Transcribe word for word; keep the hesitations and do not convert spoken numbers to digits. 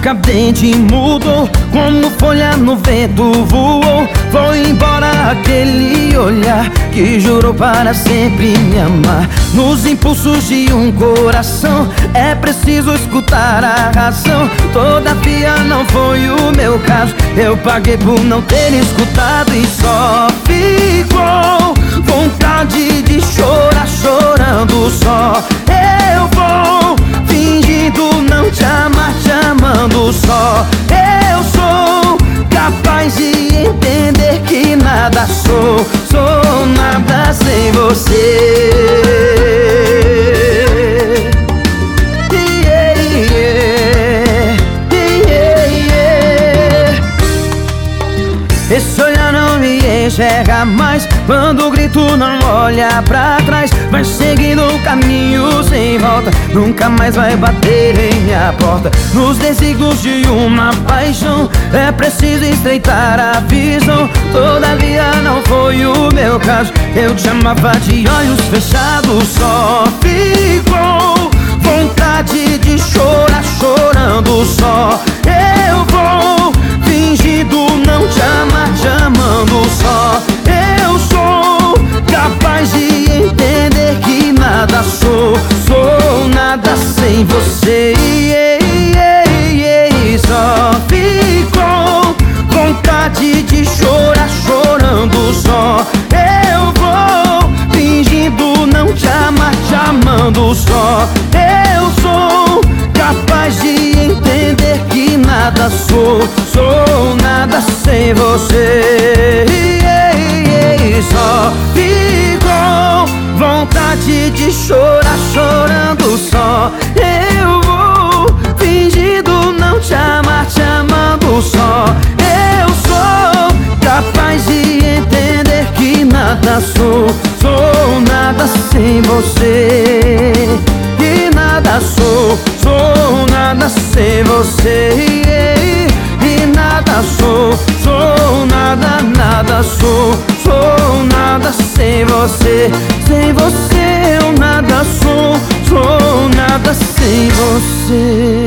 cadente mudou, como folha no vento voou. Foi embora aquele olhar que jurou para sempre me amar. Nos impulsos de um coração é preciso escutar a razão. Todavia não foi o meu caso, eu paguei por não ter escutado. E só ficou vontade de chorar, chorando só. Eu vou fingindo não te amar, te amando só. Eu sou capaz de entender que nada sou, sou nada sem você. Yeah, yeah, yeah, yeah. Esse olhar não me enxerga mais, quando o grito não olha pra trás. Vai seguindo o caminho sem volta, nunca mais vai bater em minha porta. Nos desígnios de uma paixão é preciso estreitar a visão. Todavia não foi o meu caso, eu te amava de olhos fechados. Só ficou vontade de chorar, chorando só. Eu vou fingindo não te amar, te amando só. Eu sou capaz de entender que nada sou, sou nada sem você. Yeah, yeah, yeah. Só ficou vontade de chorar, chorando só. Eu vou fingindo não te amar, te amando só. Eu sou capaz de entender que nada sou, sou nada sem você. Yeah, yeah. Só ficou vontade de chorar, chorando só. Eu vou fingindo não te amar, te amando só. Eu sou capaz de entender que nada sou, sou nada sem você. E nada sou, sou nada sem você. E nada sou, sou nada, nada sou, sou nada sem você. Sem você eu nada sou, sou nada sem você.